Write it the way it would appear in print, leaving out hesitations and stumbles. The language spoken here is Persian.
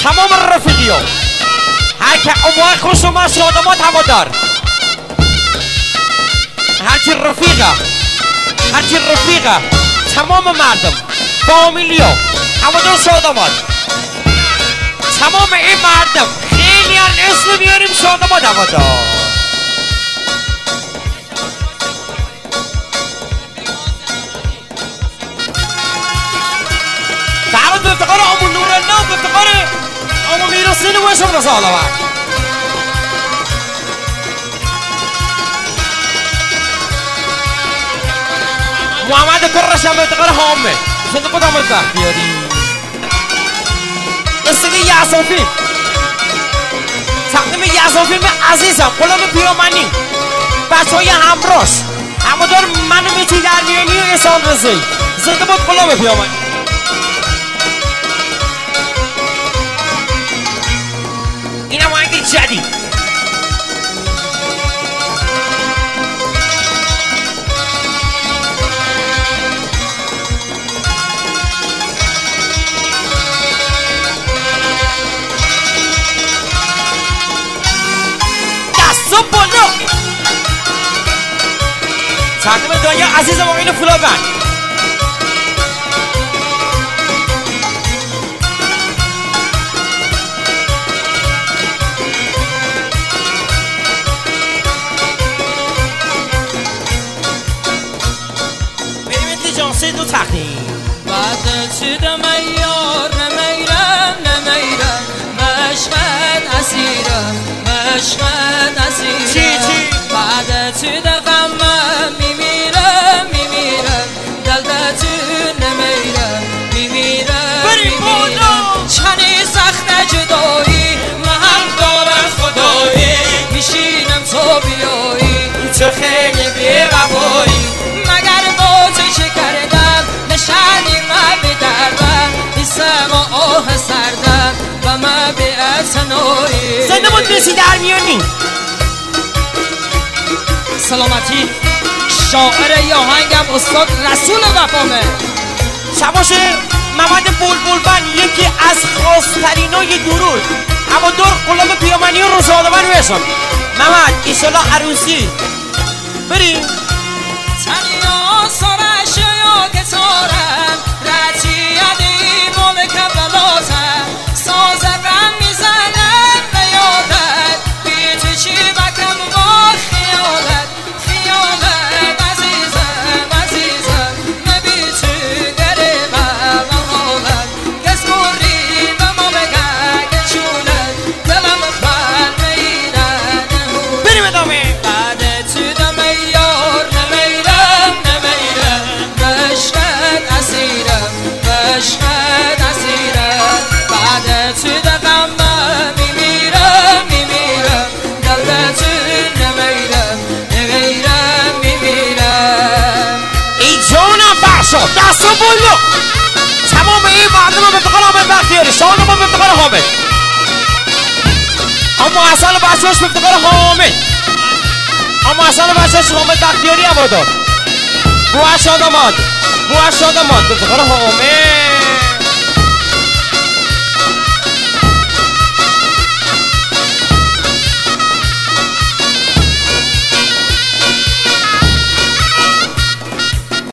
تمام رفیقیو هر که اموای خوش اومد شادمات هوادار هرچی رفیقه تمام مردم فامیلیو هوادار شادمات تمام این مردم خیلی اسم میاریم شادمات هوادار تعالوا به افتقار امو نورالله و به افتقار امو میرحسین و اشرف رسالوات محمد کرش هم به افتقار حامد شده بود حامد بختیاری استقی یعصافی تقدیم یعصافی عزیزم غلام پیامنی بچه های همراش همودار منو میتی در میانی و احسان رضایی زنده بود غلام پیامنی اینم آهنگ جدید دستو بالا تقدیم دنیا عزیزم آقین فلابند دو تقدیم بعد چی دمیار نمیرم مشقت اسیرم چی بعد چی دغمم میمیرم دلدتون نمیرم چنی سخت جدایی من دارم خدایی میشینم تو بیایی تو خیلی بی‌وفایی مگر با تو چه کردم نشانی من بدردم نیستم و آه سردم و من به اعتنایی زنده بود میسی در میانی سلامتی شاعر یا هنگم استاد رسول وفامه شباشه محمد بلبل بن یکی از خاصترینای درود اما دور غلام پیامنی و رسالوان بشم محمد ایشالا عروسی بریم تنیا سرش یا گتارم رچی عدیم و مکبلاتم سازرم میزنم به یادت بی تو چی بکم با خیالت عزیزم نبی تو گریبم و حالت کس موری به ما بگه گچونت دلم بر میرن بریم ادامه بعد تو دمیار نمیرم بشقت اسیرم بعد تو دغمم میمیرم دلدتون نمیرم ای جانم فرشا دستو بلو تمام این مردم به افتقار حامد بختیاری شادمان به افتقار حامد اما اصل بچهاش به افتقار حامد حامد بختیاری هوادار بوه شادمان به افتقار حامد